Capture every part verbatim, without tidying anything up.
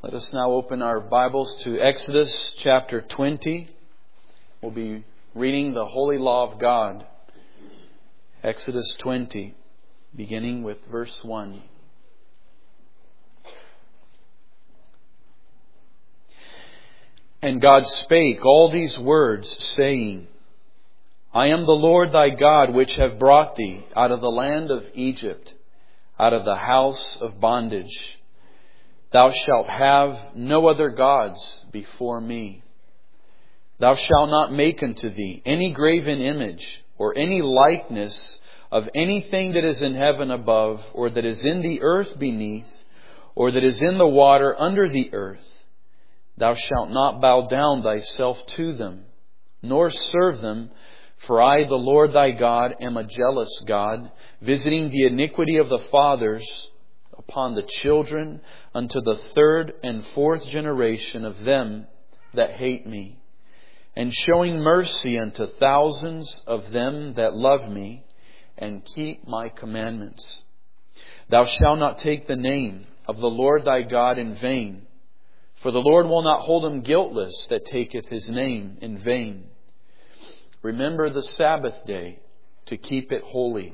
Let us now open our Bibles to Exodus chapter twenty. We'll be reading the Holy Law of God. Exodus twenty, beginning with verse one. And God spake all these words, saying, I am the Lord thy God, which have brought thee out of the land of Egypt, out of the house of bondage. Thou shalt have no other gods before me. Thou shalt not make unto thee any graven image, or any likeness of anything that is in heaven above, or that is in the earth beneath, or that is in the water under the earth. Thou shalt not bow down thyself to them, nor serve them, for I, the Lord thy God, am a jealous God, visiting the iniquity of the fathers upon the children unto the third and fourth generation of them that hate me, and showing mercy unto thousands of them that love me and keep my commandments. Thou shalt not take the name of the Lord thy God in vain, for the Lord will not hold him guiltless that taketh his name in vain. Remember the Sabbath day to keep it holy.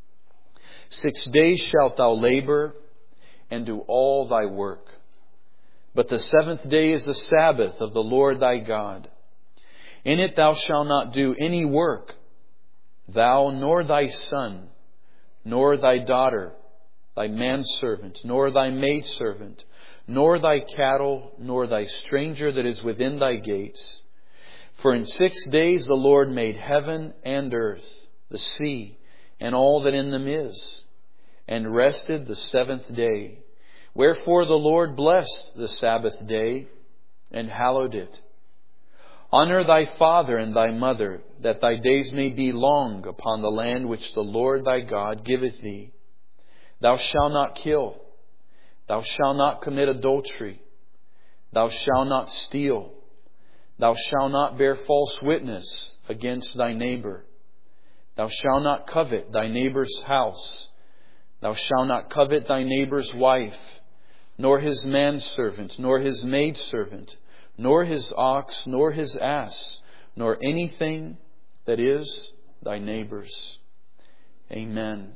Six days shalt thou labor and do all thy work. But the seventh day is the Sabbath of the Lord thy God. In it thou shalt not do any work, thou nor thy son, nor thy daughter, thy manservant, nor thy maidservant, nor thy cattle, nor thy stranger that is within thy gates. For in six days the Lord made heaven and earth, the sea, and all that in them is, and rested the seventh day. Wherefore the Lord blessed the Sabbath day and hallowed it. Honor thy father and thy mother, that thy days may be long upon the land which the Lord thy God giveth thee. Thou shalt not kill. Thou shalt not commit adultery. Thou shalt not steal. Thou shalt not bear false witness against thy neighbor. Thou shalt not covet thy neighbor's house. Thou shalt not covet thy neighbor's wife, nor his manservant, nor his maidservant, nor his ox, nor his ass, nor anything that is thy neighbor's. Amen.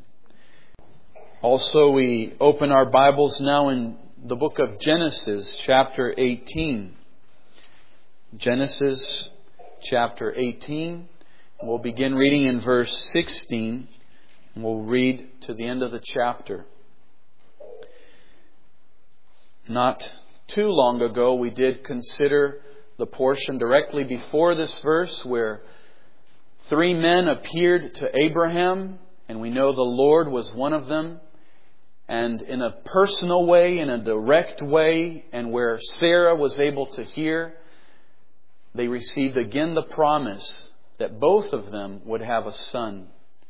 Also, we open our Bibles now in the book of Genesis, chapter eighteen. Genesis, chapter eighteen. We'll begin reading in verse sixteen. And we'll read to the end of the chapter. Not too long ago, we did consider the portion directly before this verse where three men appeared to Abraham, and we know the Lord was one of them. And in a personal way, in a direct way, and where Sarah was able to hear, they received again the promise that both of them would have a son.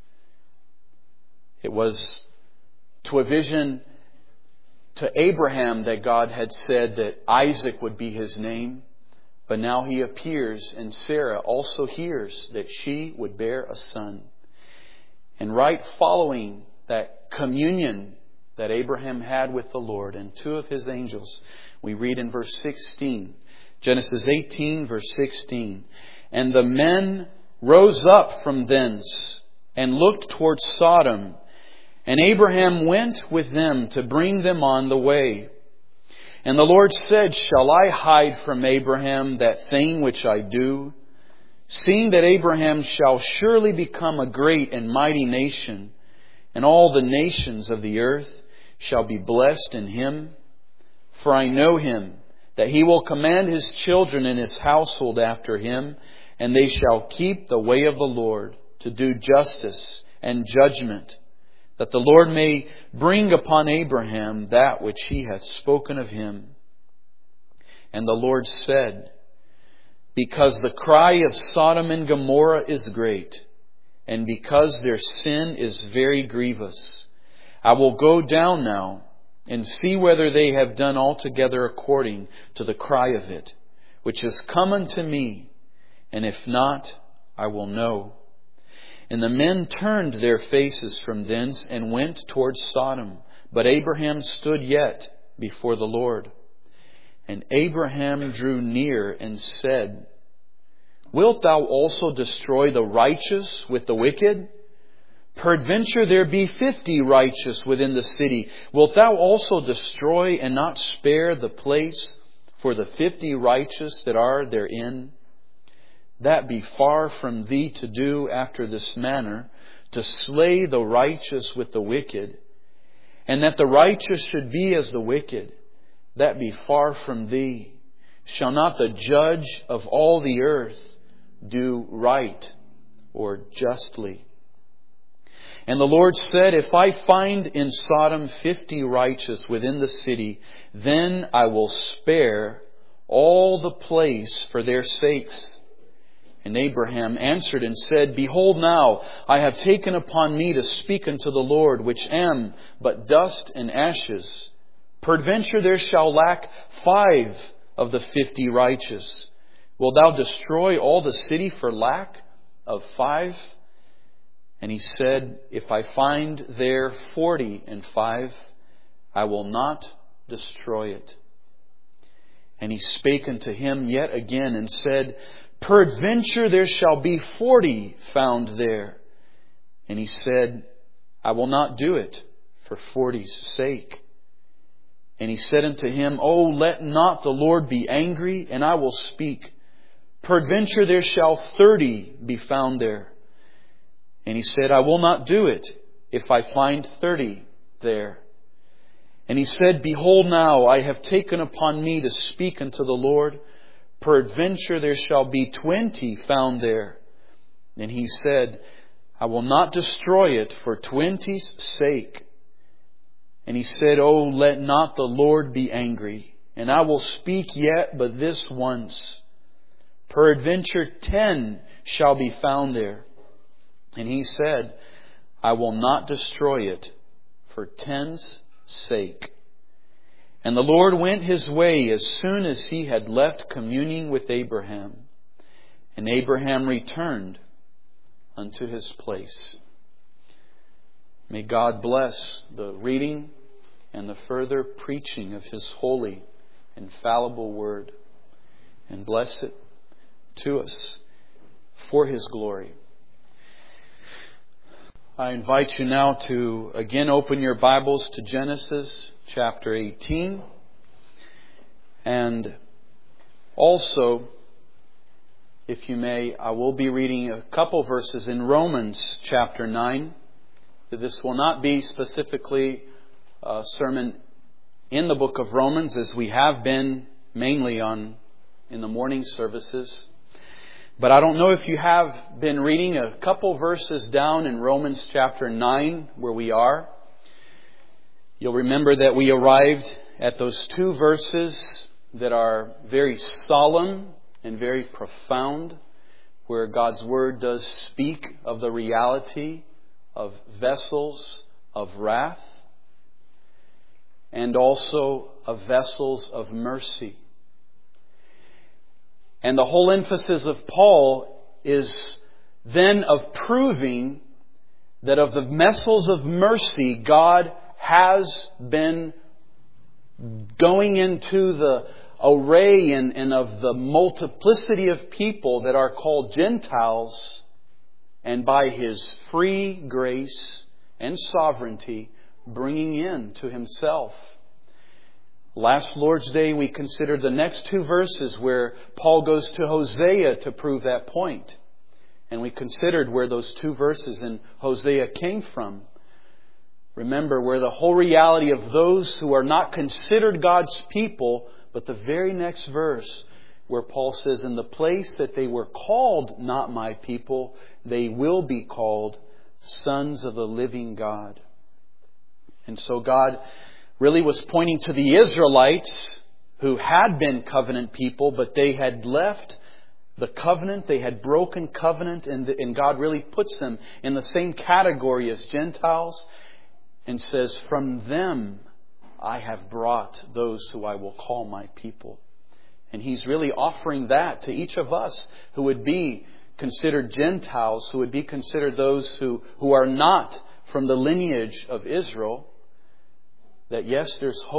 It was to a vision to Abraham that God had said that Isaac would be his name. But now he appears, and Sarah also hears that she would bear a son. And right following that communion that Abraham had with the Lord and two of his angels, we read in verse sixteen, Genesis eighteen, verse sixteen, and the men rose up from thence and looked toward Sodom, and Abraham went with them to bring them on the way. And the Lord said, shall I hide from Abraham that thing which I do? Seeing that Abraham shall surely become a great and mighty nation, and all the nations of the earth shall be blessed in him. For I know him, that he will command his children in his household after him, and they shall keep the way of the Lord, to do justice and judgment, that the Lord may bring upon Abraham that which he hath spoken of him. And the Lord said, because the cry of Sodom and Gomorrah is great, and because their sin is very grievous, I will go down now and see whether they have done altogether according to the cry of it, which is come unto me, and if not, I will know. And the men turned their faces from thence and went towards Sodom. But Abraham stood yet before the Lord. And Abraham drew near and said, Wilt thou also destroy the righteous with the wicked? Peradventure there be fifty righteous within the city. Wilt thou also destroy and not spare the place for the fifty righteous that are therein? That be far from thee to do after this manner, to slay the righteous with the wicked, and that the righteous should be as the wicked. That be far from thee. Shall not the judge of all the earth do right or justly? And the Lord said, If I find in Sodom fifty righteous within the city, then I will spare all the place for their sakes. And Abraham answered and said, Behold now, I have taken upon me to speak unto the Lord, which am but dust and ashes. Peradventure there shall lack five of the fifty righteous. Wilt thou destroy all the city for lack of five? And he said, If I find there forty and five, I will not destroy it. And he spake unto him yet again and said, Peradventure there shall be forty found there. And he said, I will not do it for forty's sake. And he said unto him, O let not the Lord be angry, and I will speak. Peradventure there shall thirty be found there. And he said, I will not do it if I find thirty there. And he said, Behold now, I have taken upon me to speak unto the Lord. Peradventure there shall be twenty found there. And he said, I will not destroy it for twenty's sake. And he said, O let not the Lord be angry, and I will speak yet but this once. Peradventure ten shall be found there. And he said, I will not destroy it for ten's sake. And the Lord went his way as soon as he had left communing with Abraham. And Abraham returned unto his place. May God bless the reading and the further preaching of His holy, infallible word, and bless it to us for His glory. I invite you now to again open your Bibles to Genesis chapter eighteen, and also, if you may, I will be reading a couple verses in Romans chapter nine. This will not be specifically a sermon in the book of Romans, as we have been mainly on in the morning services. But I don't know if you have been reading a couple verses down in Romans chapter nine, where we are. You'll remember that we arrived at those two verses that are very solemn and very profound, where God's Word does speak of the reality of vessels of wrath and also of vessels of mercy. And the whole emphasis of Paul is then of proving that of the vessels of mercy, God has been going into the array and, and of the multiplicity of people that are called Gentiles, and by His free grace and sovereignty, bringing in to Himself. Last Lord's Day, we considered the next two verses where Paul goes to Hosea to prove that point. And we considered where those two verses in Hosea came from. Remember, where the whole reality of those who are not considered God's people, but the very next verse where Paul says, in the place that they were called not my people, they will be called sons of the living God. And so God really was pointing to the Israelites who had been covenant people, but they had left the covenant, they had broken covenant, and, and God really puts them in the same category as Gentiles and says, from them I have brought those who I will call my people. And He's really offering that to each of us who would be considered Gentiles, who would be considered those who, who are not from the lineage of Israel, that yes, there's hope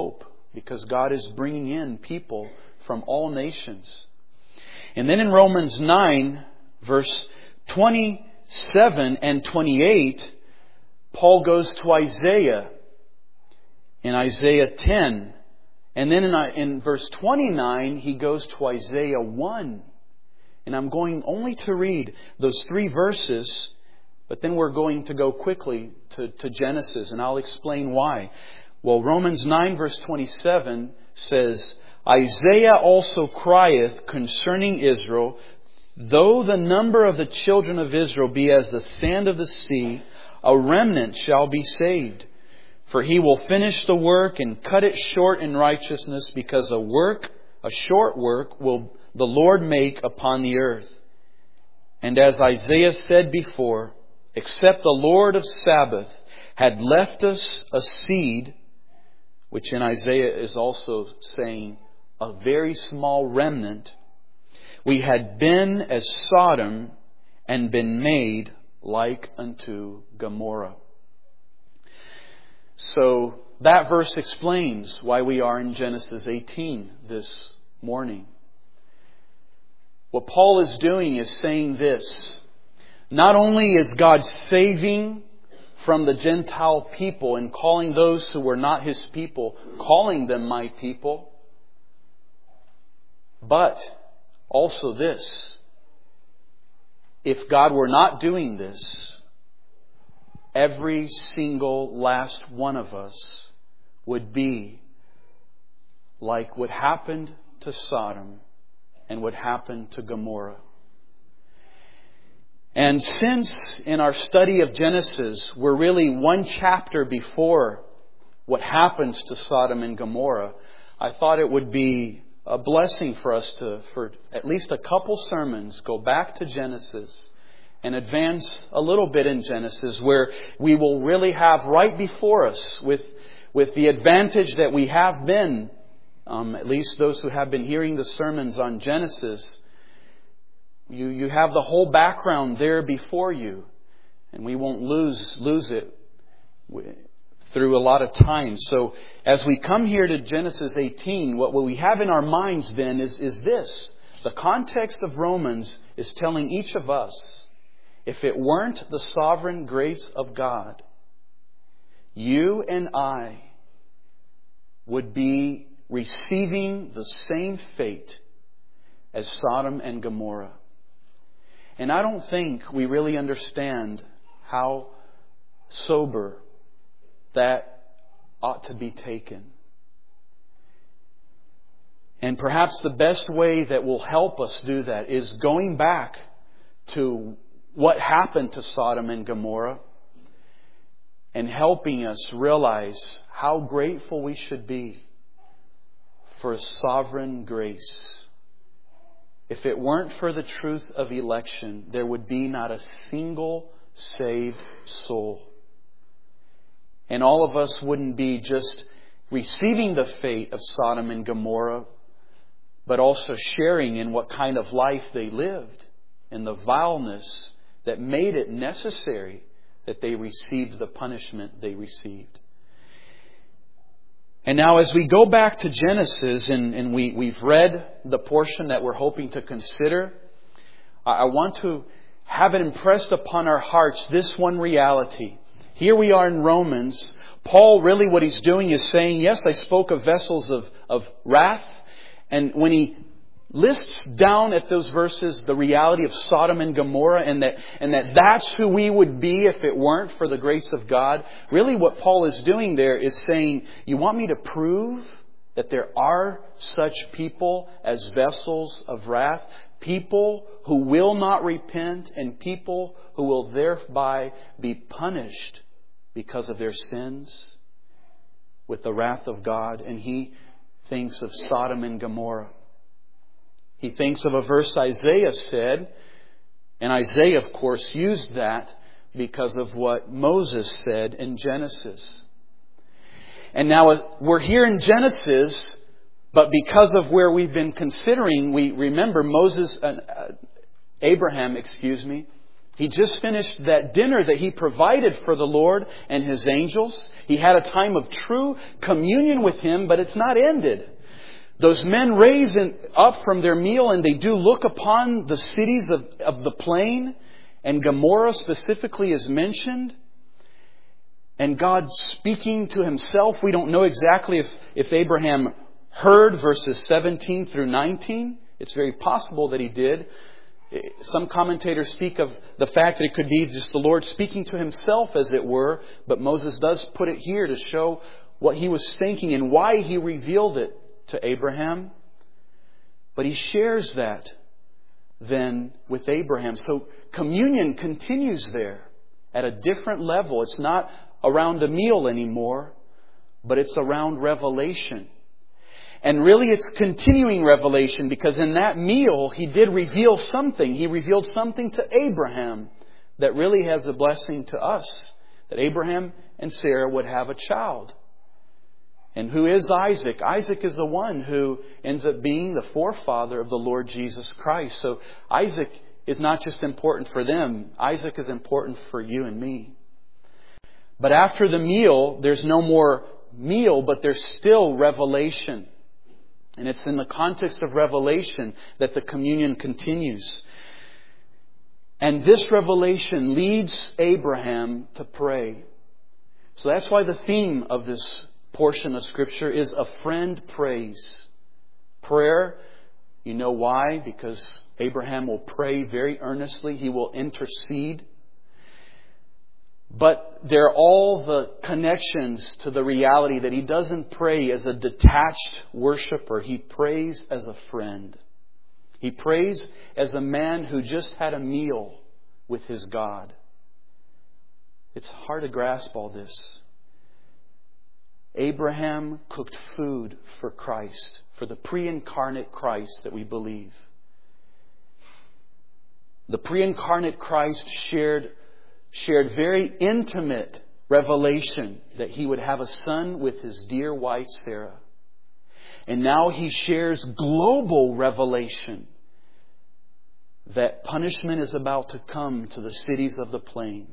because God is bringing in people from all nations. And then in Romans nine, verse twenty-seven and twenty-eight, Paul goes to Isaiah in Isaiah ten. And then in, in verse twenty-nine, he goes to Isaiah one. And I'm going only to read those three verses, but then we're going to go quickly to, to Genesis, and I'll explain why. Well, Romans nine verse twenty-seven says, Isaiah also crieth concerning Israel, though the number of the children of Israel be as the sand of the sea, a remnant shall be saved. For he will finish the work and cut it short in righteousness, because a work, a short work, will the Lord make upon the earth. And as Isaiah said before, except the Lord of Sabaoth had left us a seed, which in Isaiah is also saying a very small remnant, we had been as Sodom and been made like unto Gomorrah. So that verse explains why we are in Genesis eighteen this morning. What Paul is doing is saying this: not only is God saving from the Gentile people and calling those who were not His people, calling them my people, but also this: if God were not doing this, every single last one of us would be like what happened to Sodom and what happened to Gomorrah. And since in our study of Genesis, we're really one chapter before what happens to Sodom and Gomorrah, I thought it would be a blessing for us to, for at least a couple sermons, go back to Genesis and advance a little bit in Genesis, where we will really have right before us, with, with the advantage that we have been, um, at least those who have been hearing the sermons on Genesis, you, you have the whole background there before you, and we won't lose, lose it through a lot of time. So as we come here to Genesis eighteen, what we have in our minds then is, is this. The context of Romans is telling each of us, if it weren't the sovereign grace of God, you and I would be receiving the same fate as Sodom and Gomorrah. And I don't think we really understand how sober that ought to be taken. And perhaps the best way that will help us do that is going back to what happened to Sodom and Gomorrah and helping us realize how grateful we should be for sovereign grace. If it weren't for the truth of election, there would be not a single saved soul. And all of us wouldn't be just receiving the fate of Sodom and Gomorrah, but also sharing in what kind of life they lived, and the vileness that made it necessary that they received the punishment they received. And now as we go back to Genesis and, and we, we've read the portion that we're hoping to consider, I, I want to have it impressed upon our hearts this one reality. Here we are in Romans. Paul, really what he's doing is saying, yes, I spoke of vessels of, of wrath. And when he lists down at those verses the reality of Sodom and Gomorrah, and that and that that's who we would be if it weren't for the grace of God. Really what Paul is doing there is saying, you want me to prove that there are such people as vessels of wrath, people who will not repent, and people who will thereby be punished because of their sins with the wrath of God. And he thinks of Sodom and Gomorrah. He thinks of a verse Isaiah said, and Isaiah, of course, used that because of what Moses said in Genesis. And now we're here in Genesis, but because of where we've been considering, we remember Moses, uh, Abraham, excuse me, He just finished that dinner that he provided for the Lord and His angels. He had a time of true communion with Him, but it's not ended. Those men raise up from their meal and they do look upon the cities of, of the plain, and Gomorrah specifically is mentioned. And God speaking to Himself. We don't know exactly if, if Abraham heard verses seventeen through nineteen. It's very possible that he did. Some commentators speak of the fact that it could be just the Lord speaking to Himself, as it were. But Moses does put it here to show what he was thinking and why He revealed it to Abraham. But He shares that then with Abraham. So communion continues there at a different level. It's not around a meal anymore, but it's around revelation. And really it's continuing revelation, because in that meal He did reveal something. He revealed something to Abraham that really has a blessing to us. That Abraham and Sarah would have a child. And who is Isaac? Isaac is the one who ends up being the forefather of the Lord Jesus Christ. So Isaac is not just important for them. Isaac is important for you and me. But after the meal, there's no more meal, but there's still revelation. And it's in the context of revelation that the communion continues. And this revelation leads Abraham to pray. So that's why the theme of this portion of Scripture is a friend prays. Prayer, you know why? Because Abraham will pray very earnestly. He will intercede. But there are all the connections to the reality that he doesn't pray as a detached worshiper. He prays as a friend. He prays as a man who just had a meal with his God. It's hard to grasp all this. Abraham cooked food for Christ, for the pre-incarnate Christ that we believe. The pre-incarnate Christ shared shared very intimate revelation that He would have a son with His dear wife Sarah. And now He shares global revelation that punishment is about to come to the cities of the plain.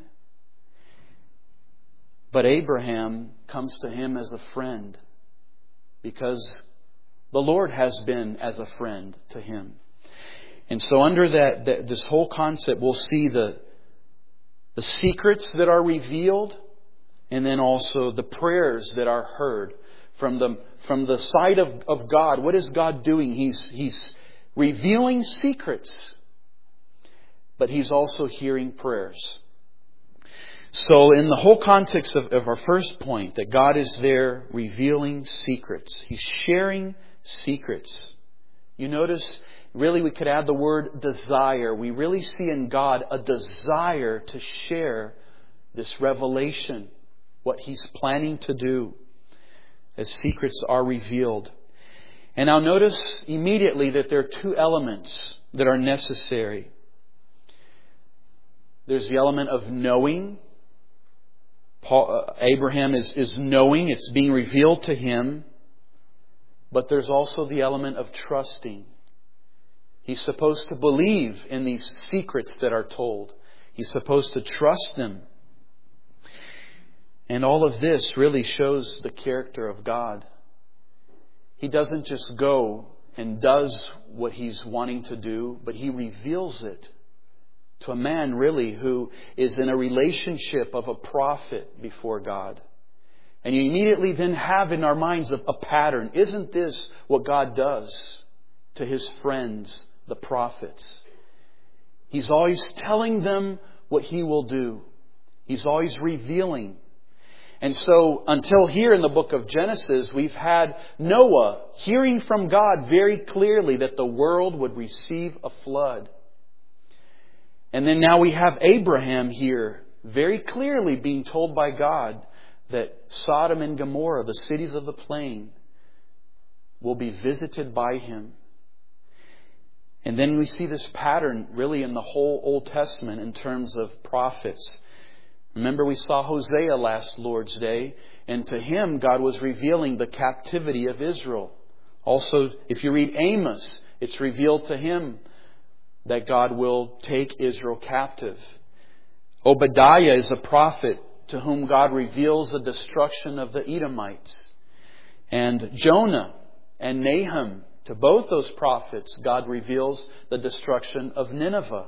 But Abraham comes to him as a friend, because the Lord has been as a friend to him. And so under that, that this whole concept, we'll see the The secrets that are revealed, and then also the prayers that are heard from the, from the side of, of God. What is God doing? He's, he's revealing secrets, but He's also hearing prayers. So in the whole context of, of our first point, that God is there revealing secrets. He's sharing secrets. You notice, really, we could add the word desire. We really see in God a desire to share this revelation, what He's planning to do as secrets are revealed. And now notice immediately that there are two elements that are necessary. There's the element of knowing. Paul, uh, Abraham is, is knowing. It's being revealed to him. But there's also the element of trusting. He's supposed to believe in these secrets that are told. He's supposed to trust them. And all of this really shows the character of God. He doesn't just go and does what He's wanting to do, but He reveals it to a man really who is in a relationship of a prophet before God. And you immediately then have in our minds a, a pattern. Isn't this what God does to His friends, the prophets? He's always telling them what He will do. He's always revealing. And so until here in the book of Genesis, we've had Noah hearing from God very clearly that the world would receive a flood. And then now we have Abraham here very clearly being told by God that Sodom and Gomorrah, the cities of the plain, will be visited by Him. And then we see this pattern really in the whole Old Testament in terms of prophets. Remember, we saw Hosea last Lord's Day, and to him God was revealing the captivity of Israel. Also, if you read Amos, it's revealed to him that God will take Israel captive. Obadiah is a prophet to whom God reveals the destruction of the Edomites. And Jonah and Nahum, to both those prophets, God reveals the destruction of Nineveh.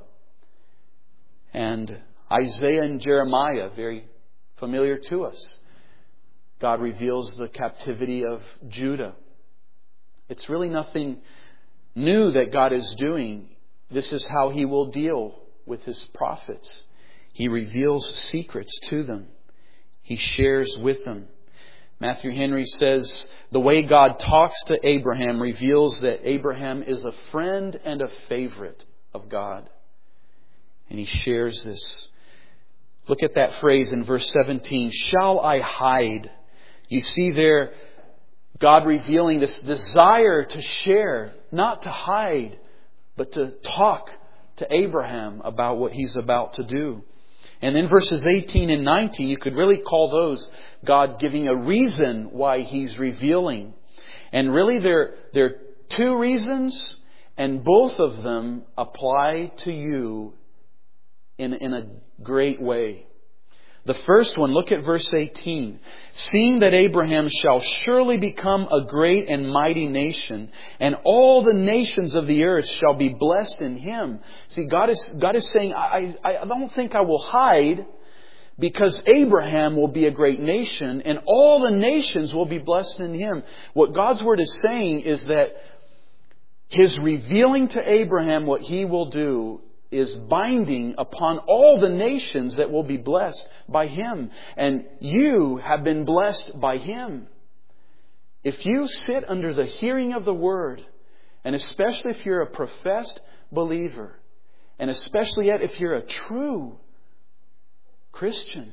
And Isaiah and Jeremiah, very familiar to us, God reveals the captivity of Judah. It's really nothing new that God is doing. This is how He will deal with His prophets. He reveals secrets to them. He shares with them. Matthew Henry says, the way God talks to Abraham reveals that Abraham is a friend and a favorite of God. And he shares this. Look at that phrase in verse seventeen. Shall I hide? You see there God revealing this desire to share, not to hide, but to talk to Abraham about what he's about to do. And then verses eighteen and nineteen, you could really call those God giving a reason why He's revealing. And really there, there are two reasons, and both of them apply to you in, in a great way. The first one, look at verse eighteen. Seeing that Abraham shall surely become a great and mighty nation, and all the nations of the earth shall be blessed in him. See, God is, God is saying, I, I don't think I will hide, because Abraham will be a great nation, and all the nations will be blessed in him. What God's Word is saying is that His revealing to Abraham what He will do is binding upon all the nations that will be blessed by Him. And you have been blessed by Him. If you sit under the hearing of the Word, and especially if you're a professed believer, and especially yet if you're a true Christian,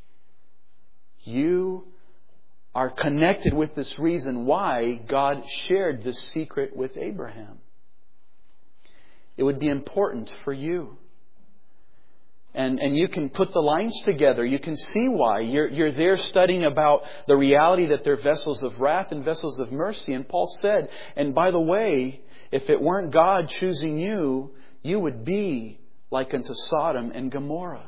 you are connected with this reason why God shared this secret with Abraham. It would be important for you. And, and you can put the lines together. You can see why. You're, you're there studying about the reality that they're vessels of wrath and vessels of mercy. And Paul said, and by the way, if it weren't God choosing you, you would be like unto Sodom and Gomorrah.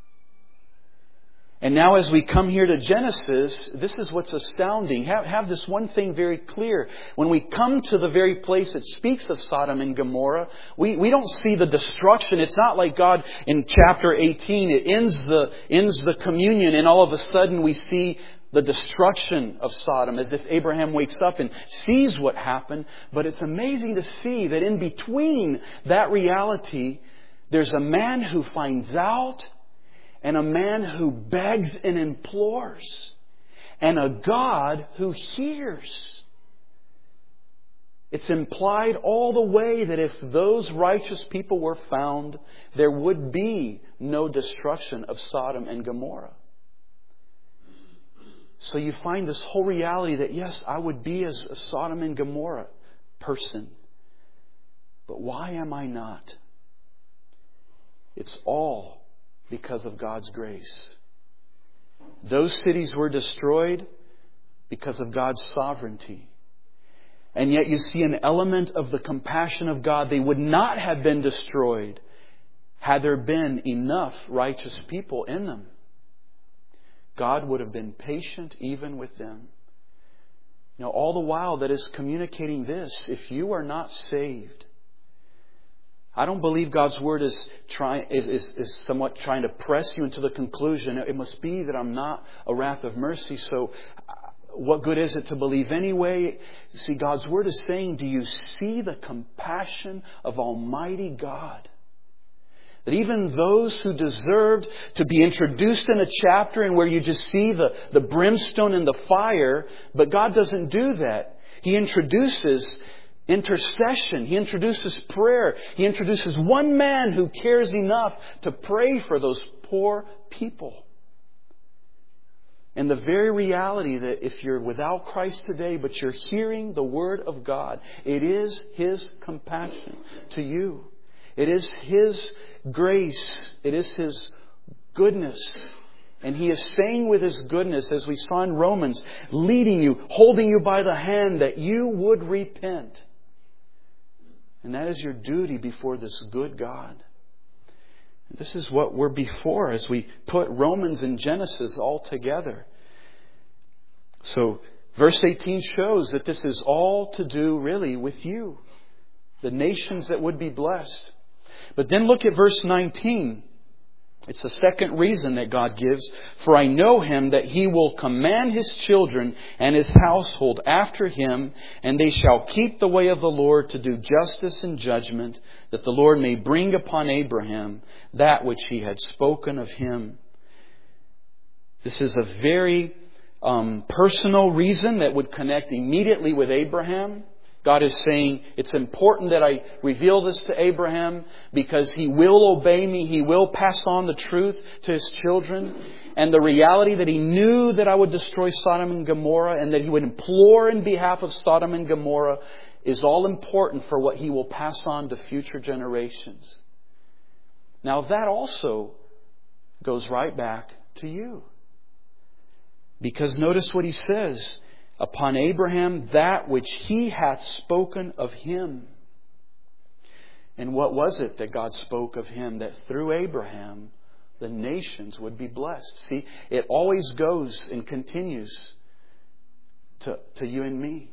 And now as we come here to Genesis, this is what's astounding. Have, have this one thing very clear. When we come to the very place that speaks of Sodom and Gomorrah, we, we don't see the destruction. It's not like God in chapter eighteen, it ends the, ends the communion, and all of a sudden we see the destruction of Sodom, as if Abraham wakes up and sees what happened. But it's amazing to see that in between that reality, there's a man who finds out, and a man who begs and implores, and a God who hears. It's implied all the way that if those righteous people were found, there would be no destruction of Sodom and Gomorrah. So you find this whole reality that, yes, I would be as a Sodom and Gomorrah person. But why am I not? It's all because of God's grace. Those cities were destroyed because of God's sovereignty. And yet you see an element of the compassion of God. They would not have been destroyed had there been enough righteous people in them. God would have been patient even with them. You know, all the while that is communicating this, if you are not saved, I don't believe God's Word is, try, is, is, is somewhat trying to press you into the conclusion, it must be that I'm not a wrath of mercy, so what good is it to believe anyway? See, God's Word is saying, do you see the compassion of Almighty God? That even those who deserved to be introduced in a chapter and where you just see the, the brimstone and the fire, but God doesn't do that. He introduces intercession. He introduces prayer. He introduces one man who cares enough to pray for those poor people. And the very reality that if you're without Christ today, but you're hearing the Word of God, it is His compassion to you. It is His grace. It is His goodness. And He is saying with His goodness, as we saw in Romans, leading you, holding you by the hand, that you would repent. And that is your duty before this good God. This is what we're before as we put Romans and Genesis all together. So verse eighteen shows that this is all to do really with you, the nations that would be blessed. But then look at verse nineteen. It's the second reason that God gives. For I know him that he will command his children and his household after him, and they shall keep the way of the Lord to do justice and judgment, that the Lord may bring upon Abraham that which he had spoken of him. This is a very um, personal reason that would connect immediately with Abraham. God is saying, it's important that I reveal this to Abraham because he will obey me. He will pass on the truth to his children. And the reality that he knew that I would destroy Sodom and Gomorrah and that he would implore in behalf of Sodom and Gomorrah is all important for what he will pass on to future generations. Now that also goes right back to you. Because notice what he says. Upon Abraham that which he hath spoken of him. And what was it that God spoke of him? That through Abraham the nations would be blessed. See, it always goes and continues to, to you and me.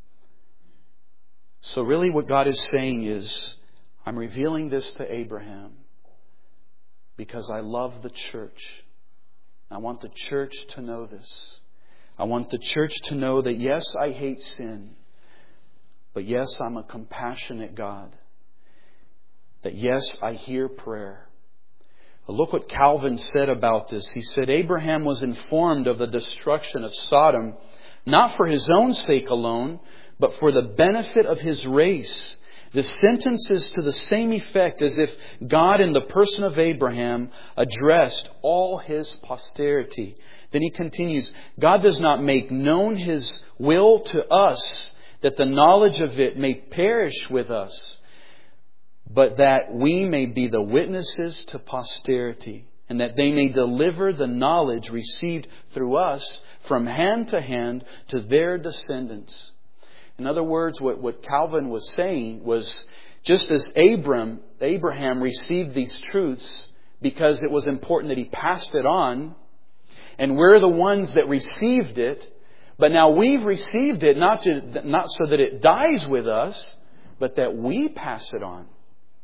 So really what God is saying is, I'm revealing this to Abraham because I love the church. I want the church to know this. I want the church to know that yes, I hate sin. But yes, I'm a compassionate God. That yes, I hear prayer. But look what Calvin said about this. He said, Abraham was informed of the destruction of Sodom, not for his own sake alone, but for the benefit of his race. The sentence is to the same effect as if God in the person of Abraham addressed all his posterity. Then he continues, God does not make known his will to us that the knowledge of it may perish with us, but that we may be the witnesses to posterity, and that they may deliver the knowledge received through us from hand to hand to their descendants. In other words, what, what Calvin was saying was, just as Abram, Abraham received these truths because it was important that he passed it on, and we're the ones that received it. But now we've received it not to, not so that it dies with us, but that we pass it on.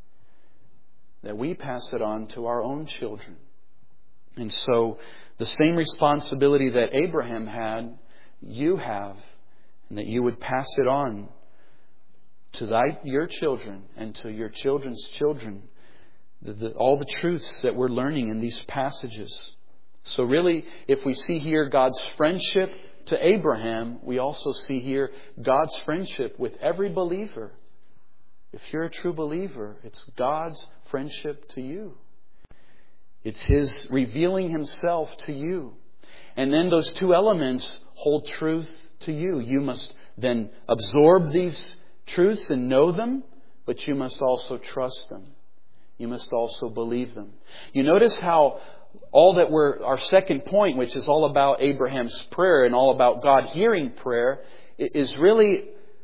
That we pass it on to our own children. And so the same responsibility that Abraham had, you have. And that you would pass it on to thy, your children and to your children's children. The, the, all the truths that we're learning in these passages. So really, if we see here God's friendship to Abraham, we also see here God's friendship with every believer. If you're a true believer, it's God's friendship to you. It's His revealing Himself to you. And then those two elements hold truth to you. You must then absorb these truths and know them, but you must also trust them. You must also believe them. You notice how all that we're, our second point, which is all about Abraham's prayer and all about God hearing prayer, is really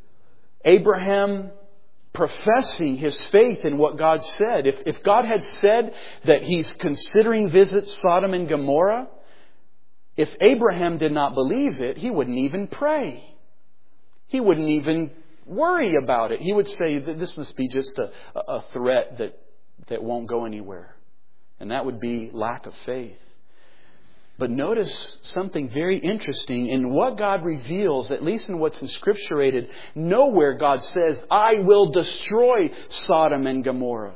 Abraham professing his faith in what God said. If, if God had said that He's considering visit Sodom and Gomorrah, if Abraham did not believe it, he wouldn't even pray. He wouldn't even worry about it. He would say that this must be just a, a threat that, that won't go anywhere. And that would be lack of faith. But notice something very interesting in what God reveals, at least in what's inscripturated. Nowhere God says, I will destroy Sodom and Gomorrah.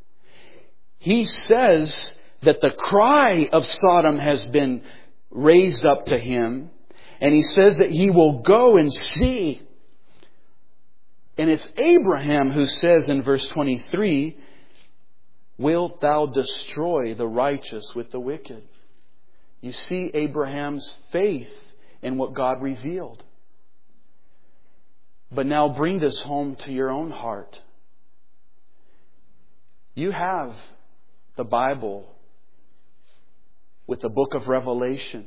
He says that the cry of Sodom has been raised up to Him. And He says that He will go and see. And it's Abraham who says in verse twenty-three, wilt thou destroy the righteous with the wicked? You see Abraham's faith in what God revealed. But now bring this home to your own heart. You have the Bible with the book of Revelation.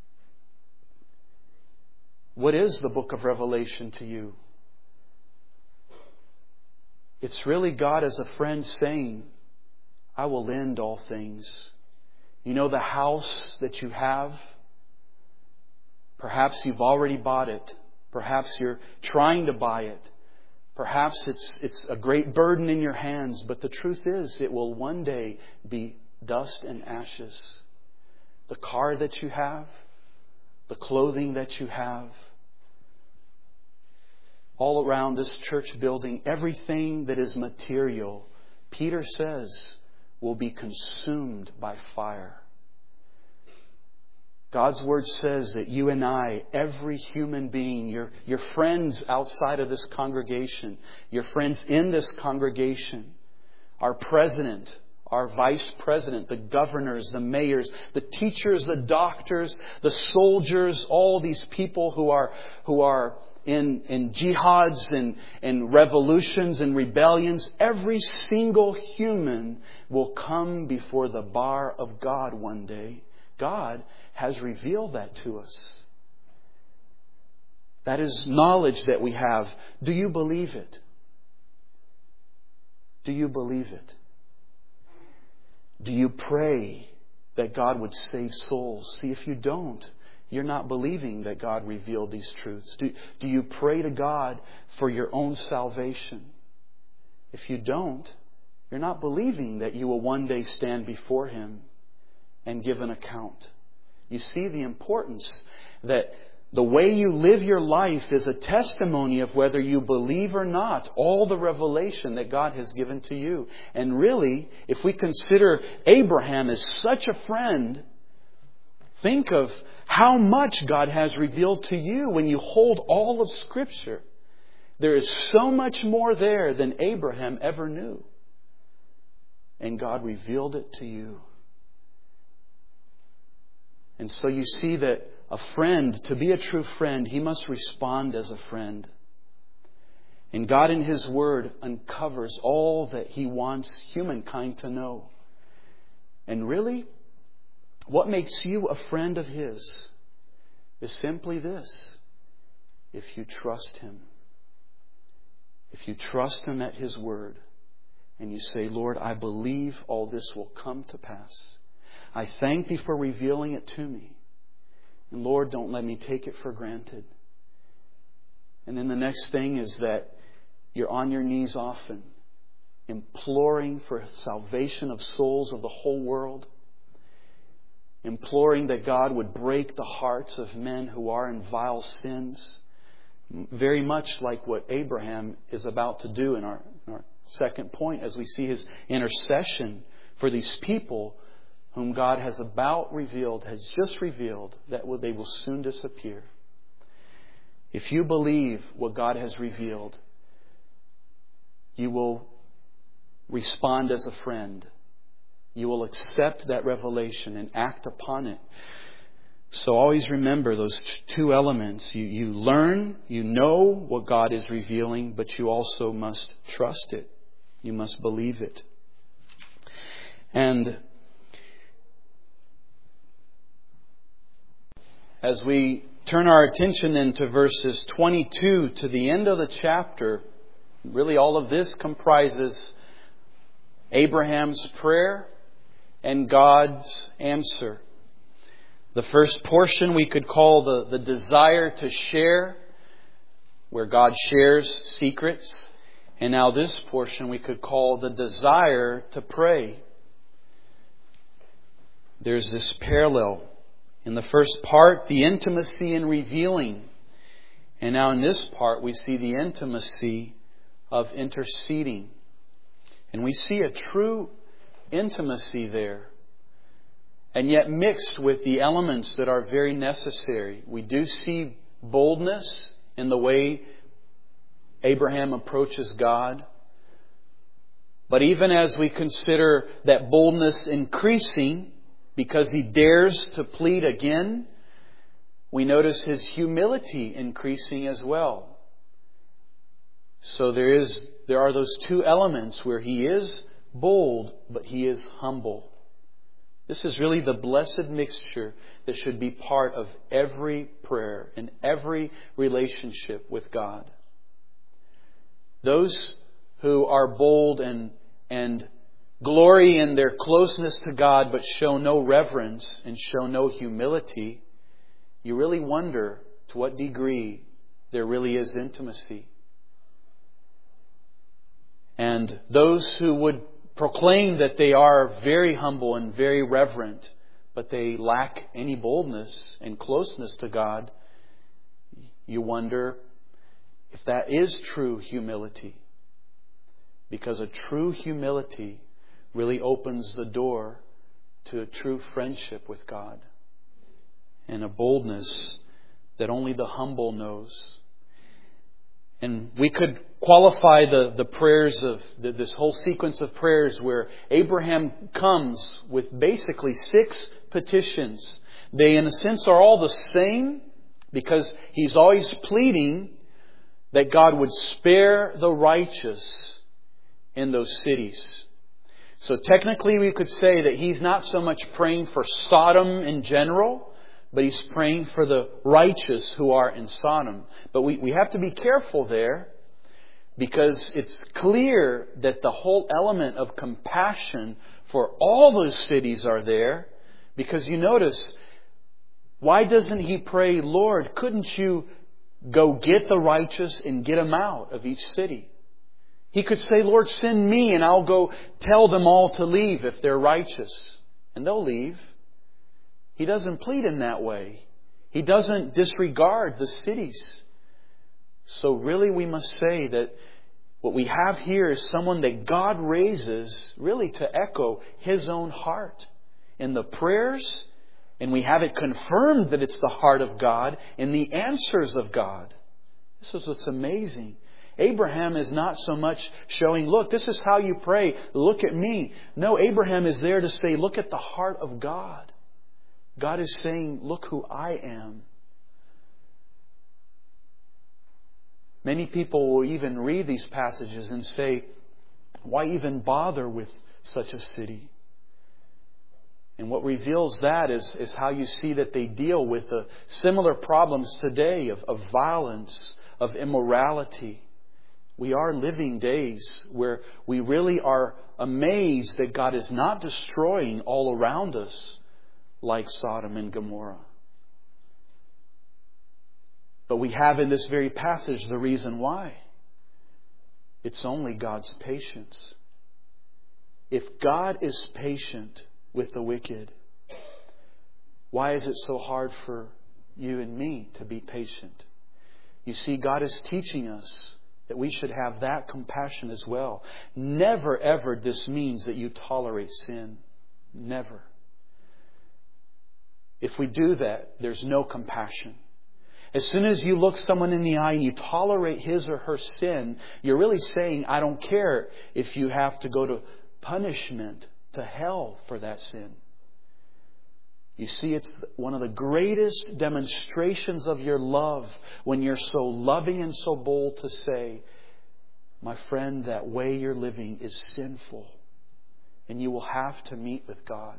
What is the book of Revelation to you? It's really God as a friend saying, I will lend all things. You know the house that you have? Perhaps you've already bought it. Perhaps you're trying to buy it. Perhaps it's it's a great burden in your hands. But the truth is, it will one day be dust and ashes. The car that you have, the clothing that you have, all around this church building, everything that is material, Peter says, will be consumed by fire. God's Word says that you and I, every human being, your, your friends outside of this congregation, your friends in this congregation, our president, our vice president, the governors, the mayors, the teachers, the doctors, the soldiers, all these people who are who are in, in jihads and, and revolutions and rebellions, every single human will come before the bar of God one day. God has revealed that to us. That is knowledge that we have. Do you believe it? Do you believe it? Do you pray that God would save souls? See, if you don't, you're not believing that God revealed these truths. Do, do you pray to God for your own salvation? If you don't, you're not believing that you will one day stand before Him and give an account. You see the importance that the way you live your life is a testimony of whether you believe or not all the revelation that God has given to you. And really, if we consider Abraham as such a friend, think of how much God has revealed to you when you hold all of Scripture. There is so much more there than Abraham ever knew. And God revealed it to you. And so you see that a friend, to be a true friend, he must respond as a friend. And God in His Word uncovers all that He wants humankind to know. And really, what makes you a friend of His is simply this: if you trust Him. If you trust Him at His Word and you say, Lord, I believe all this will come to pass. I thank Thee for revealing it to me. And Lord, don't let me take it for granted. And then the next thing is that you're on your knees often, imploring for salvation of souls of the whole world, imploring that God would break the hearts of men who are in vile sins, very much like what Abraham is about to do in our, in our second point, as we see his intercession for these people whom God has about revealed, has just revealed, that they will soon disappear. If you believe what God has revealed, you will respond as a friend. You will accept that revelation and act upon it. So always remember those two elements. You, you learn, you know what God is revealing, but you also must trust it. You must believe it. And as we turn our attention then to verses twenty-two to the end of the chapter, really all of this comprises Abraham's prayer and God's answer. The first portion we could call the, the desire to share, where God shares secrets. And now this portion we could call the desire to pray. There's this parallel. In the first part, the intimacy in revealing. And now in this part, we see the intimacy of interceding. And we see a true intimacy there. And yet mixed with the elements that are very necessary. We do see boldness in the way Abraham approaches God. But even as we consider that boldness increasing, because he dares to plead again, we notice his humility increasing as well. So there is, there are those two elements where he is bold, but he is humble. This is really the blessed mixture that should be part of every prayer and every relationship with God. Those who are bold and, and glory in their closeness to God but show no reverence and show no humility, you really wonder to what degree there really is intimacy. And those who would proclaim that they are very humble and very reverent, but they lack any boldness and closeness to God, you wonder if that is true humility. Because a true humility really opens the door to a true friendship with God and a boldness that only the humble knows. And we could qualify the, the prayers of the, this whole sequence of prayers where Abraham comes with basically six petitions. They, in a sense, are all the same because he's always pleading that God would spare the righteous in those cities. So technically we could say that he's not so much praying for Sodom in general, but he's praying for the righteous who are in Sodom. But we, we have to be careful there because it's clear that the whole element of compassion for all those cities are there. Because you notice, why doesn't he pray, Lord, couldn't you go get the righteous and get them out of each city? He could say, Lord, send me and I'll go tell them all to leave if they're righteous. And they'll leave. He doesn't plead in that way. He doesn't disregard the cities. So really we must say that what we have here is someone that God raises really to echo His own heart in the prayers. And we have it confirmed that it's the heart of God in the answers of God. This is what's amazing. Abraham is not so much showing, look, this is how you pray. Look at me. No, Abraham is there to say, look at the heart of God. God is saying, look who I am. Many people will even read these passages and say, why even bother with such a city? And what reveals that is, is how you see that they deal with the similar problems today of, of violence, of immorality. We are living days where we really are amazed that God is not destroying all around us like Sodom and Gomorrah. But we have in this very passage the reason why. It's only God's patience. If God is patient with the wicked, why is it so hard for you and me to be patient? You see, God is teaching us that we should have that compassion as well. Never, ever this means that you tolerate sin. Never. If we do that, there's no compassion. As soon as you look someone in the eye and you tolerate his or her sin, you're really saying, I don't care if you have to go to punishment, to hell for that sin. You see, it's one of the greatest demonstrations of your love when you're so loving and so bold to say, my friend, that way you're living is sinful and you will have to meet with God.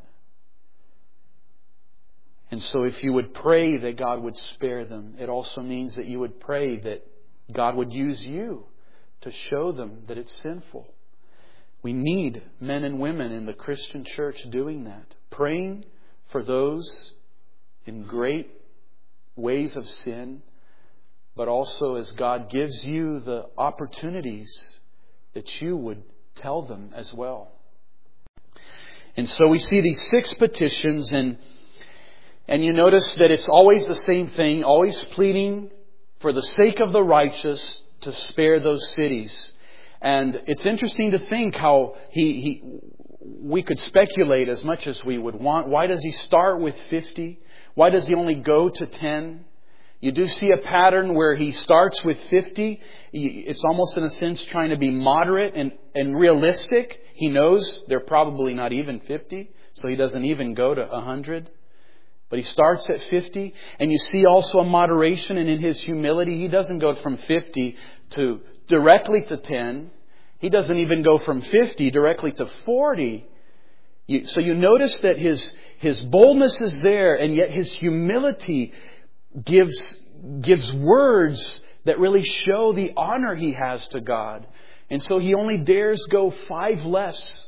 And so if you would pray that God would spare them, it also means that you would pray that God would use you to show them that it's sinful. We need men and women in the Christian church doing that, praying for those in great ways of sin, but also as God gives you the opportunities that you would tell them as well. And so we see these six petitions, and and you notice that it's always the same thing, always pleading for the sake of the righteous to spare those cities. And it's interesting to think how he, he we could speculate as much as we would want. Why does he start with fifty? Why does he only go to ten? You do see a pattern where he starts with fifty. It's almost in a sense trying to be moderate and, and realistic. He knows they're probably not even fifty, so he doesn't even go to one hundred. But he starts at fifty, and you see also a moderation, and in his humility, he doesn't go from fifty to directly to ten. He doesn't even go from fifty directly to forty. You, so you notice that his his boldness is there, and yet his humility gives gives words that really show the honor he has to God. And so he only dares go five less.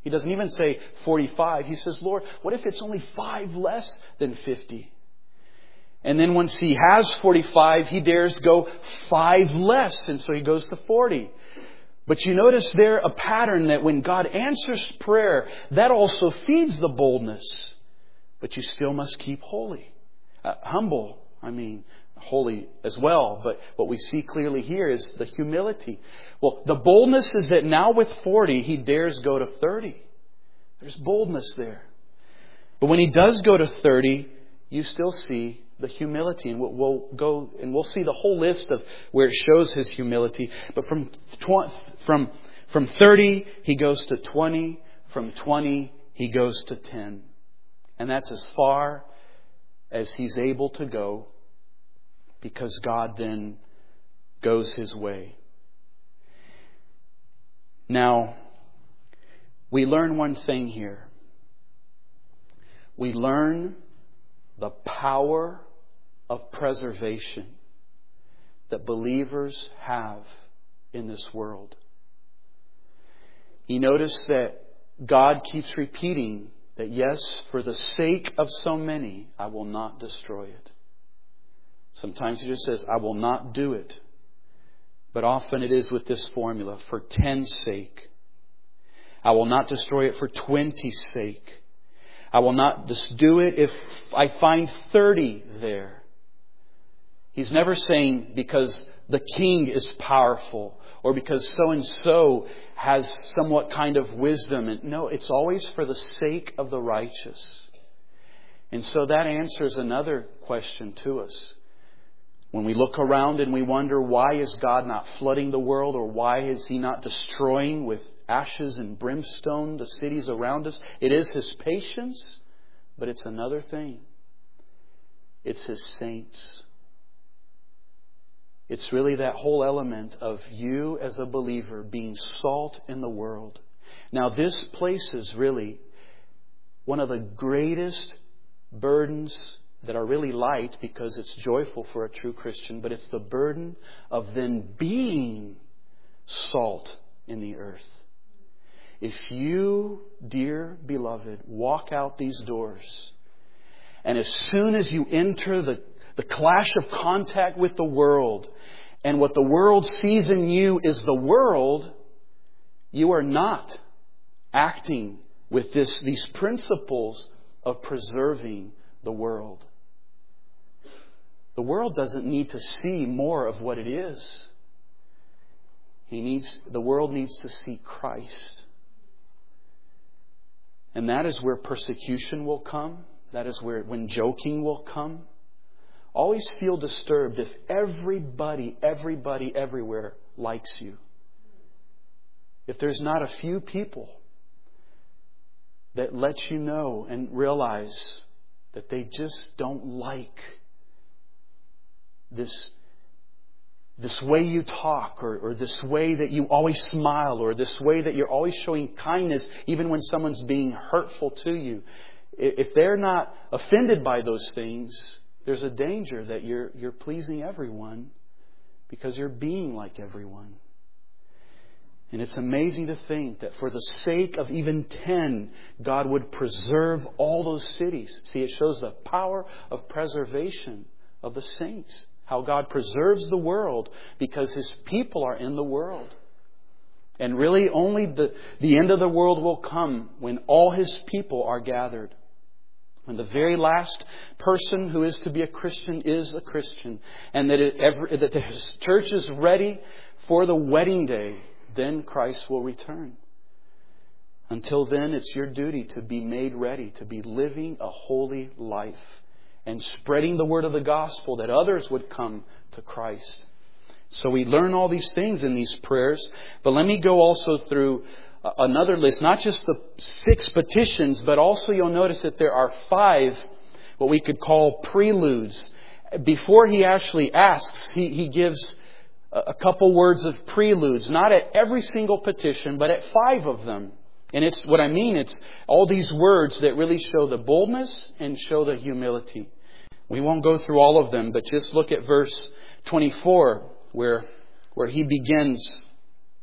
He doesn't even say forty-five. He says, Lord, what if it's only five less than fifty? And then once he has forty-five, he dares go five less. And so he goes to forty. But you notice there a pattern that when God answers prayer, that also feeds the boldness. But you still must keep holy. Uh, humble, I mean, holy as well. But what we see clearly here is the humility. Well, the boldness is that now with forty, he dares go to thirty. There's boldness there. But when he does go to thirty, you still see the humility. And we'll go and we'll see the whole list of where it shows his humility. But from from from thirty, he goes to twenty. From twenty, he goes to ten. And that's as far as he's able to go, because God then goes his way. Now, we learn one thing here. We learn the power of preservation that believers have in this world. You notice that God keeps repeating that, yes, for the sake of so many, I will not destroy it. Sometimes He just says, I will not do it. But often it is with this formula, for ten's sake. I will not destroy it for twenty's sake. I will not just do it if I find thirty there. He's never saying because the king is powerful or because so-and-so has somewhat kind of wisdom. And no, it's always for the sake of the righteous. And so that answers another question to us. When we look around and we wonder, why is God not flooding the world, or why is He not destroying with ashes and brimstone the cities around us? It is His patience, but it's another thing. It's His saints. It's really that whole element of you as a believer being salt in the world. Now, this places really one of the greatest burdens that are really light, because it's joyful for a true Christian, but it's the burden of then being salt in the earth. If you, dear beloved, walk out these doors, and as soon as you enter the, the clash of contact with the world, and what the world sees in you is the world, you are not acting with this, these principles of preserving the world. The world doesn't need to see more of what it is. He needs, the world needs to see Christ. And that is where persecution will come. That is where, when joking will come. Always feel disturbed if everybody, everybody, everywhere likes you. If there's not a few people that let you know and realize that they just don't like this, this way you talk, or, or this way that you always smile, or this way that you're always showing kindness even when someone's being hurtful to you. If they're not offended by those things, there's a danger that you're, you're pleasing everyone because you're being like everyone. And it's amazing to think that for the sake of even ten, God would preserve all those cities. See, it shows the power of preservation of the saints. How God preserves the world because His people are in the world. And really only the, the end of the world will come when all His people are gathered. When the very last person who is to be a Christian is a Christian. And that, it ever, that the church is ready for the wedding day. Then Christ will return. Until then, it's your duty to be made ready, to be living a holy life and spreading the word of the gospel that others would come to Christ. So we learn all these things in these prayers. But let me go also through another list, not just the six petitions, but also you'll notice that there are five what we could call preludes. Before he actually asks, he, he gives a couple words of preludes, not at every single petition, but at five of them. And it's what I mean, it's all these words that really show the boldness and show the humility. We won't go through all of them, but just look at verse twenty-four, where, where he begins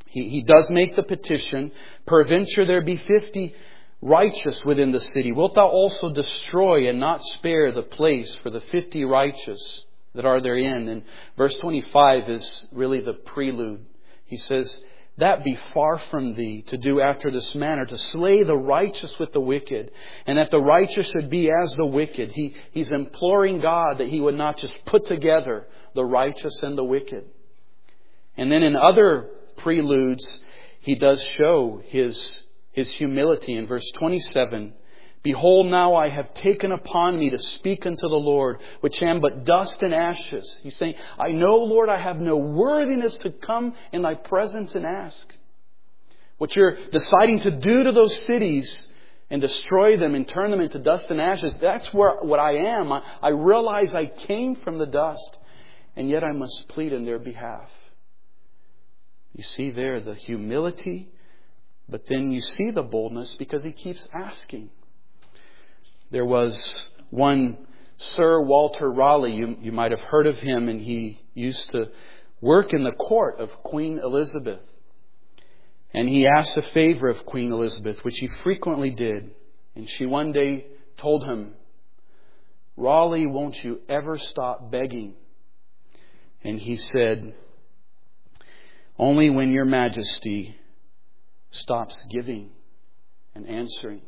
He, he does make the petition, peradventure there be fifty righteous within the city. Wilt thou also destroy and not spare the place for the fifty righteous that are therein? And verse twenty-five is really the prelude. He says, that be far from thee to do after this manner, to slay the righteous with the wicked, and that the righteous should be as the wicked. He, he's imploring God that He would not just put together the righteous and the wicked. And then in other preludes, He does show His, His humility. In verse twenty-seven, behold, now I have taken upon me to speak unto the Lord, which am but dust and ashes. He's saying, I know, Lord, I have no worthiness to come in Thy presence and ask. What you're deciding to do to those cities and destroy them and turn them into dust and ashes, that's where what I am. I, I realize I came from the dust, and yet I must plead in their behalf. You see there the humility, but then you see the boldness because He keeps asking. There was one Sir Walter Raleigh, you, you might have heard of him, and he used to work in the court of Queen Elizabeth. And he asked a favor of Queen Elizabeth, which he frequently did. And she one day told him, Raleigh, won't you ever stop begging? And he said, only when Your Majesty stops giving and answering.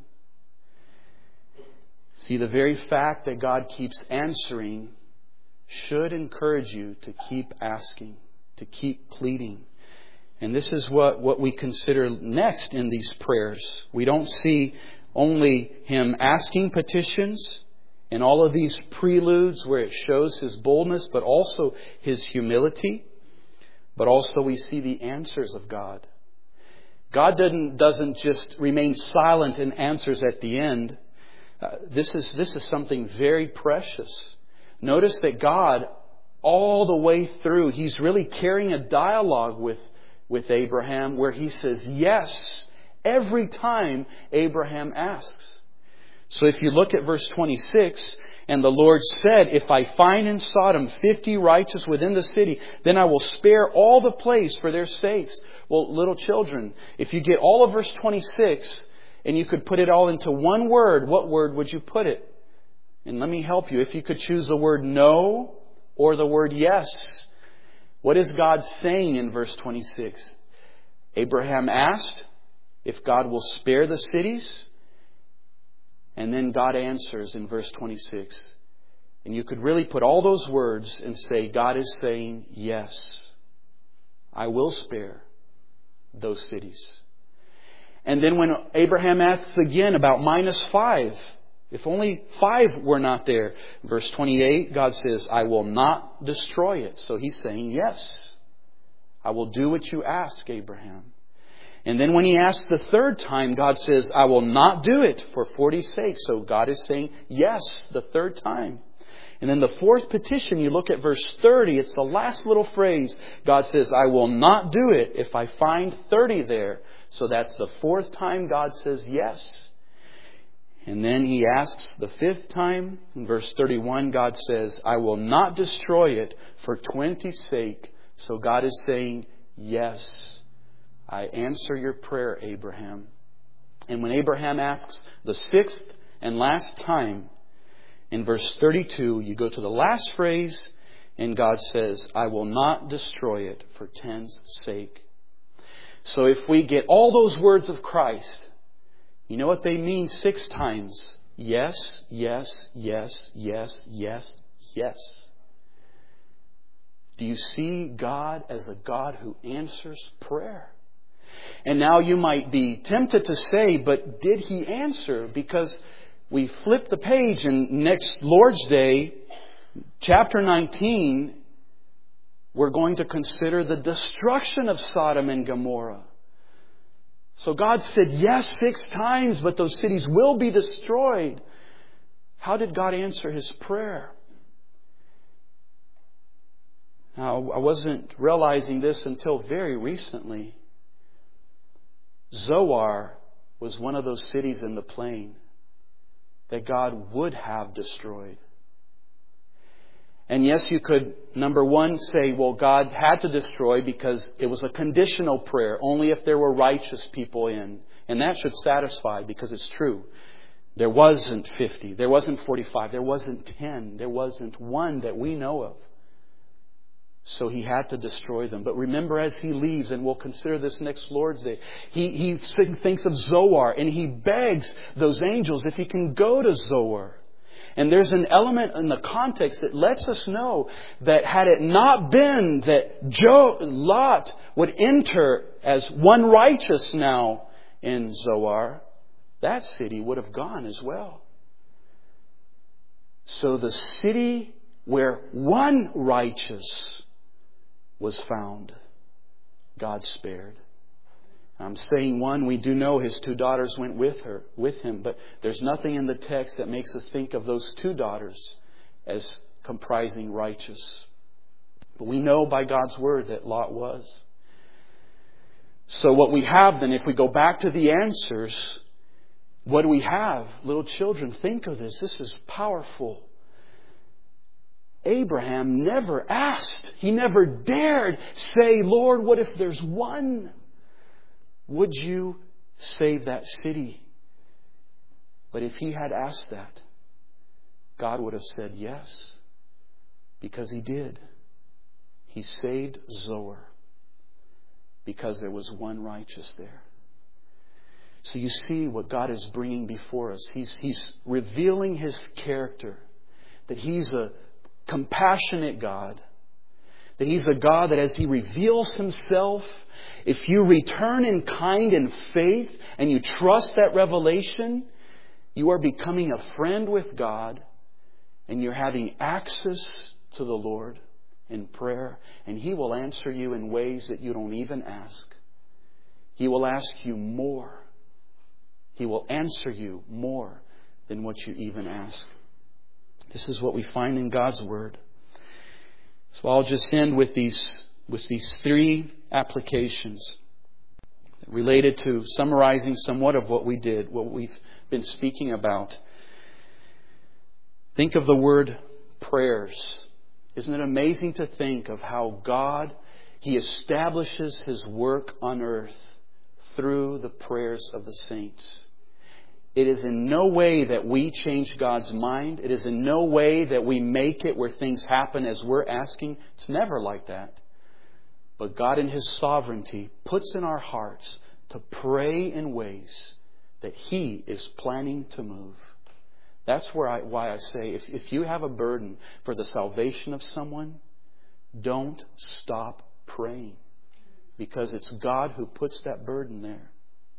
See, the very fact that God keeps answering should encourage you to keep asking, to keep pleading. And this is what, what we consider next in these prayers. We don't see only Him asking petitions in all of these preludes where it shows His boldness, but also His humility. But also we see the answers of God. God doesn't, doesn't just remain silent in answers at the end. Uh, this is this is something very precious. Notice that God, all the way through, He's really carrying a dialogue with, with Abraham where He says yes every time Abraham asks. So if you look at verse twenty-six, and the Lord said, if I find in Sodom fifty righteous within the city, then I will spare all the place for their sakes. Well, little children, if you get all of verse twenty-six, and you could put it all into one word, what word would you put it? And let me help you. If you could choose the word no or the word yes, what is God saying in verse twenty-six? Abraham asked if God will spare the cities. And then God answers in verse twenty-six. And you could really put all those words and say, God is saying, yes, I will spare those cities. And then when Abraham asks again about minus five, if only five were not there, verse twenty-eight, God says, I will not destroy it. So He's saying, yes, I will do what you ask, Abraham. And then when he asks the third time, God says, I will not do it for forty's sake. So God is saying, yes, the third time. And then the fourth petition, you look at verse thirty, it's the last little phrase. God says, I will not do it if I find thirty there. So that's the fourth time God says yes. And then He asks the fifth time. In verse thirty-one, God says, I will not destroy it for twenty's sake. So God is saying, yes, I answer your prayer, Abraham. And when Abraham asks the sixth and last time, in verse thirty-two, you go to the last phrase, and God says, I will not destroy it for ten's sake. So if we get all those words of Christ, you know what they mean six times? Yes, yes, yes, yes, yes, yes. Do you see God as a God who answers prayer? And now you might be tempted to say, but did He answer? Because we flip the page and next Lord's Day, chapter nineteen, we're going to consider the destruction of Sodom and Gomorrah. So God said yes six times, but those cities will be destroyed. How did God answer His prayer? Now, I wasn't realizing this until very recently. Zoar was one of those cities in the plain that God would have destroyed. And yes, you could, number one, say, well, God had to destroy because it was a conditional prayer, only if there were righteous people in. And that should satisfy, because it's true. There wasn't fifty, there wasn't forty-five, there wasn't ten, there wasn't one that we know of. So He had to destroy them. But remember, as He leaves, and we'll consider this next Lord's Day, He, he thinks of Zoar, and He begs those angels if He can go to Zoar. And there's an element in the context that lets us know that had it not been that Jo- Lot would enter as one righteous now in Zoar, that city would have gone as well. So the city where one righteous was found, God spared. I'm saying one, we do know his two daughters went with her, with him, but there's nothing in the text that makes us think of those two daughters as comprising righteous. But we know by God's word that Lot was. So what we have then, if we go back to the answers, what do we have? Little children, think of this. This is powerful. Abraham never asked. He never dared say, Lord, what if there's one? Would you save that city? But if he had asked that, God would have said yes. Because He did. He saved Zoar. Because there was one righteous there. So you see what God is bringing before us. He's, he's revealing His character. That He's a compassionate God. That He's a God that as He reveals Himself, if you return in kind and faith and you trust that revelation, you are becoming a friend with God and you're having access to the Lord in prayer. And He will answer you in ways that you don't even ask. He will ask you more. He will answer you more than what you even ask. This is what we find in God's Word. So I'll just end with these, with these three applications related to summarizing somewhat of what we did, what we've been speaking about. Think of the word prayers. Isn't it amazing to think of how God, He establishes His work on earth through the prayers of the saints. It is in no way that we change God's mind. It is in no way that we make it where things happen as we're asking. It's never like that. But God in His sovereignty puts in our hearts to pray in ways that He is planning to move. That's where I, why I say if, if you have a burden for the salvation of someone, don't stop praying. Because it's God who puts that burden there.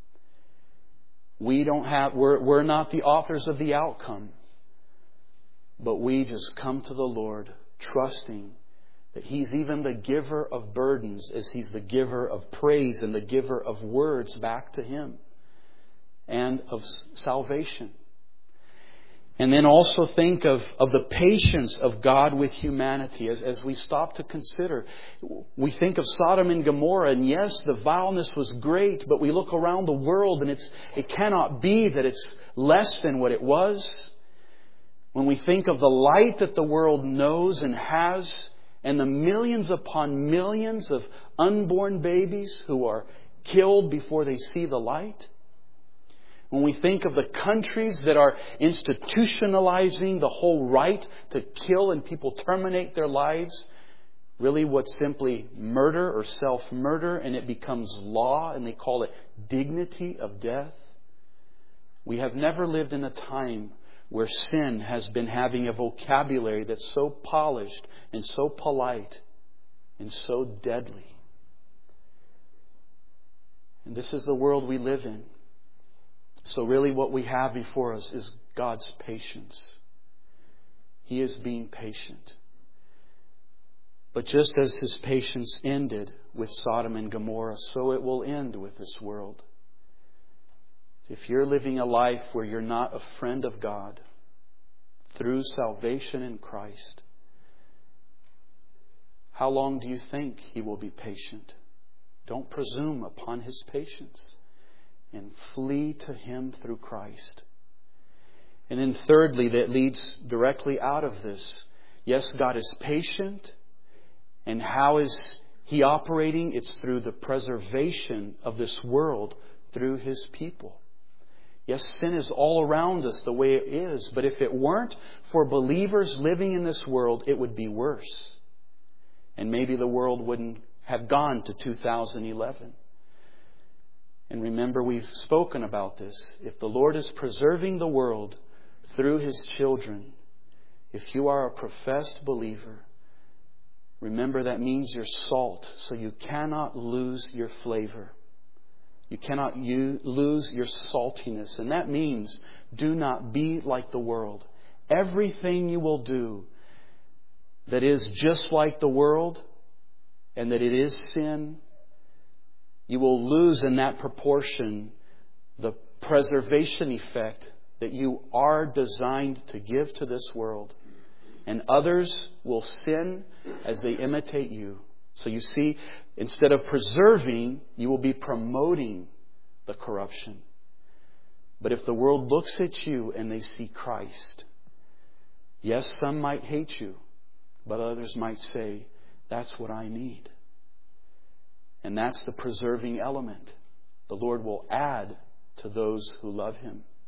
We don't have, we're, we're not the authors of the outcome. But we just come to the Lord trusting that He's even the giver of burdens as He's the giver of praise and the giver of words back to Him and of salvation. And then also think of, of the patience of God with humanity. As, as we stop to consider, we think of Sodom and Gomorrah, and yes, the vileness was great, but we look around the world and it's it cannot be that it's less than what it was. When we think of the light that the world knows and has, and the millions upon millions of unborn babies who are killed before they see the light. When we think of the countries that are institutionalizing the whole right to kill and people terminate their lives, really what's simply murder or self-murder, and it becomes law and they call it dignity of death. We have never lived in a time where sin has been having a vocabulary that's so polished and so polite and so deadly. And this is the world we live in. So really what we have before us is God's patience. He is being patient. But just as His patience ended with Sodom and Gomorrah, so it will end with this world. If you're living a life where you're not a friend of God through salvation in Christ, how long do you think He will be patient? Don't presume upon His patience. And flee to Him through Christ. And then thirdly, that leads directly out of this, Yes, God is patient. And how is He operating? It's through the preservation of this world through His people. Yes, sin is all around us the way it is. But if it weren't for believers living in this world, it would be worse. And maybe the world wouldn't have gone to two thousand eleven. And remember, we've spoken about this. If the Lord is preserving the world through His children, if you are a professed believer, remember that means you're salt, so you cannot lose your flavor. You cannot u- lose your saltiness. And that means do not be like the world. Everything you will do that is just like the world and that it is sin, you will lose in that proportion the preservation effect that you are designed to give to this world. And others will sin as they imitate you. So you see, instead of preserving, you will be promoting the corruption. But if the world looks at you and they see Christ, yes, some might hate you, but others might say, that's what I need. And that's the preserving element. The Lord will add to those who love Him.